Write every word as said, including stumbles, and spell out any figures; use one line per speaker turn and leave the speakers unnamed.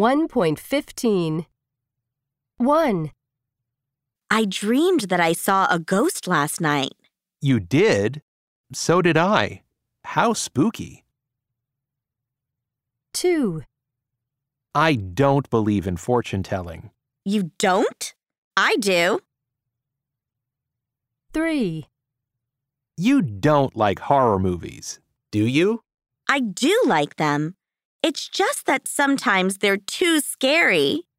one point fifteen. one.
I dreamed that I saw a ghost last night.
You did? So did I. How spooky.
two.
I don't believe in fortune-telling.
You don't? I do.
three.
You don't like horror movies, do you?
I do like them. It's just that sometimes they're too scary.